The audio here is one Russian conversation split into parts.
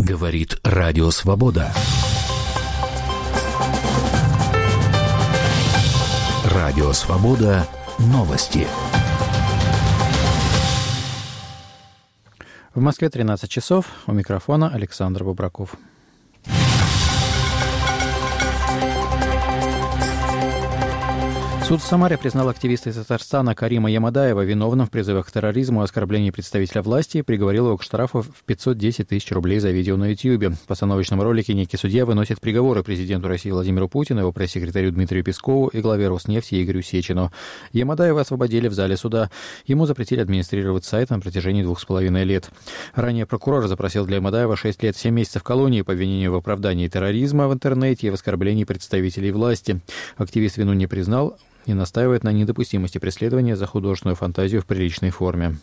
Говорит Радио Свобода. Радио Свобода. Новости. В Москве 13 часов. У микрофона Александр Бобраков. Суд в Самаре признал активиста из Татарстана Карима Ямадаева виновным в призывах к терроризму и оскорблении представителя власти и приговорил его к штрафу в 510 тысяч рублей за видео на YouTube. В постановочном ролике некий судья выносит приговоры президенту России Владимиру Путину, его пресс-секретарю Дмитрию Пескову и главе Роснефти Игорю Сечину. Ямадаева освободили в зале суда. Ему запретили администрировать сайт на протяжении 2,5 лет. Ранее прокурор запросил для Ямадаева 6 лет 7 месяцев колонии по обвинению в оправдании терроризма в интернете и в оскорблении представителей власти. Активист вину не признал и настаивает на недопустимости преследования за художественную фантазию в приличной форме.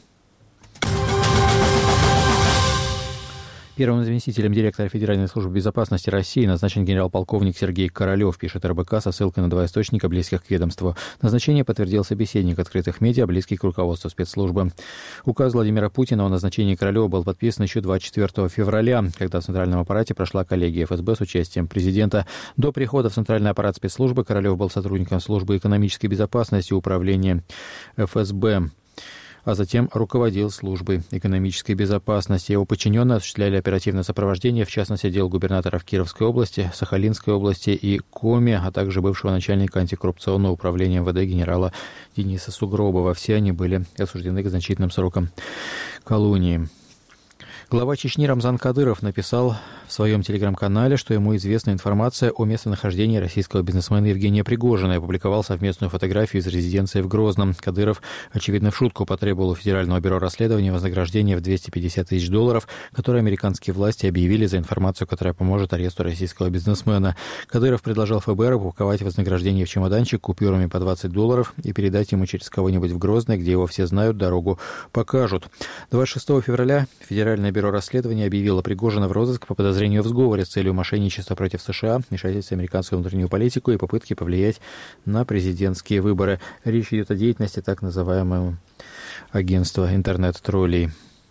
Первым заместителем директора Федеральной службы безопасности России назначен генерал-полковник Сергей Королев, пишет РБК со ссылкой на 2 источника, близких к ведомству. Назначение подтвердил собеседник открытых медиа, близкий к руководству спецслужбы. Указ Владимира Путина о назначении Королева был подписан еще 24 февраля, когда в Центральном аппарате прошла коллегия ФСБ с участием президента. До прихода в Центральный аппарат спецслужбы Королев был сотрудником службы экономической безопасности управления ФСБ, а затем руководил службой экономической безопасности. Его подчиненные осуществляли оперативное сопровождение, в частности, отдел губернаторов Кировской области, Сахалинской области и Коми, а также бывшего начальника антикоррупционного управления МВД генерала Дениса Сугробова. Все они были осуждены к значительным срокам колонии. Глава Чечни Рамзан Кадыров написал в своем телеграм-канале, что ему известна информация о местонахождении российского бизнесмена Евгения Пригожина и опубликовал совместную фотографию из резиденции в Грозном. Кадыров, очевидно, в шутку потребовал у Федерального бюро расследования вознаграждения в $250 тысяч, которое американские власти объявили за информацию, которая поможет аресту российского бизнесмена. Кадыров предложил ФБР упаковать вознаграждение в чемоданчик купюрами по $20 и передать ему через кого-нибудь в Грозное, где его все знают, дорогу покажут. 26 февраля Федеральное бюро расследования объявило Пригожина в розыск по подозрению в сговоре с целью мошенничества против США, вмешательства в американскую внутреннюю политику и попытки повлиять на президентские выборы. Речь идет о деятельности так называемого агентства интернет-троллей.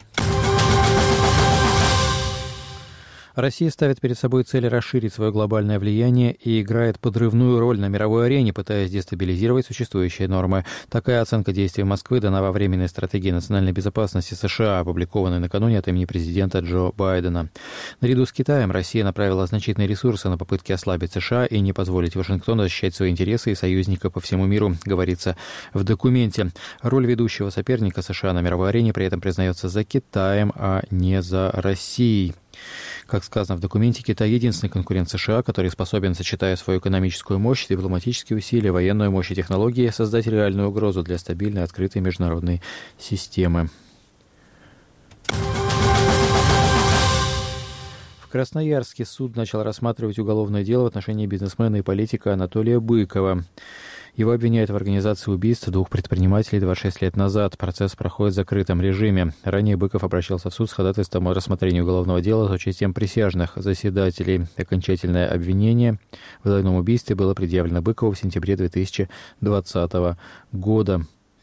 Россия ставит перед собой цель расширить свое глобальное влияние и играет подрывную роль на мировой арене, пытаясь дестабилизировать существующие нормы. Такая оценка действий Москвы дана во временной стратегии национальной безопасности США, опубликованной накануне от имени президента Джо Байдена. Наряду с Китаем Россия направила значительные ресурсы на попытки ослабить США и не позволить Вашингтону защищать свои интересы и союзника по всему миру, говорится в документе. Роль ведущего соперника США на мировой арене при этом признается за Китаем, а не за Россией. Как сказано в документе, Китай — единственный конкурент США, который способен, сочетая свою экономическую мощь, дипломатические усилия, военную мощь и технологии, создать реальную угрозу для стабильной, открытой международной системы. В Красноярске суд начал рассматривать уголовное дело в отношении бизнесмена и политика Анатолия Быкова. Его обвиняют в организации убийств 2 предпринимателей 26 лет назад. Процесс проходит в закрытом режиме. Ранее Быков обращался в суд с ходатайством о рассмотрении уголовного дела с участием присяжных заседателей. Окончательное обвинение в двойном убийстве было предъявлено Быкову в сентябре 2020 года.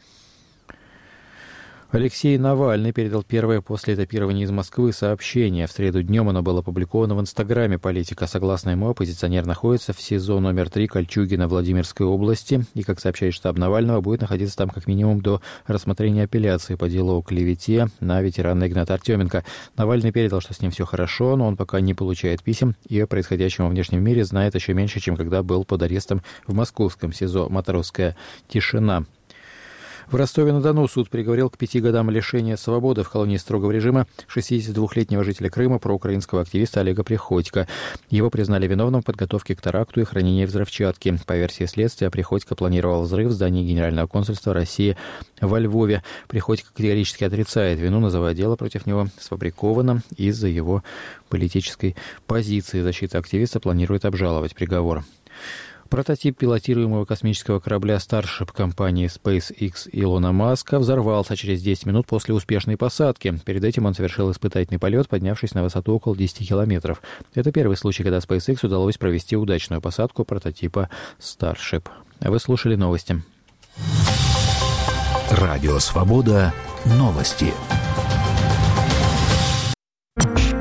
Алексей Навальный передал первое после этапирования из Москвы сообщение. В среду днем оно было опубликовано в Инстаграме политика. Согласно ему, оппозиционер находится в СИЗО номер 3 Кольчугино Владимирской области и, как сообщает штаб Навального, будет находиться там как минимум до рассмотрения апелляции по делу о клевете на ветерана Игната Артеменко. Навальный передал, что с ним все хорошо, но он пока не получает писем и о происходящем во внешнем мире знает еще меньше, чем когда был под арестом в московском СИЗО «Матросская тишина». В Ростове-на-Дону суд приговорил к 5 годам лишения свободы в колонии строгого режима 62-летнего жителя Крыма, проукраинского активиста Олега Приходько. Его признали виновным в подготовке к теракту и хранении взрывчатки. По версии следствия, Приходько планировал взрыв в здании Генерального консульства России во Львове. Приходько категорически отрицает вину, называя дело против него сфабрикованным из-за его политической позиции. Защита активиста планирует обжаловать приговор. Прототип пилотируемого космического корабля Starship компании SpaceX Илона Маска взорвался через 10 минут после успешной посадки. Перед этим он совершил испытательный полет, поднявшись на высоту около 10 километров. Это первый случай, когда SpaceX удалось провести удачную посадку прототипа Starship. Вы слушали новости. Радио Свобода. Новости.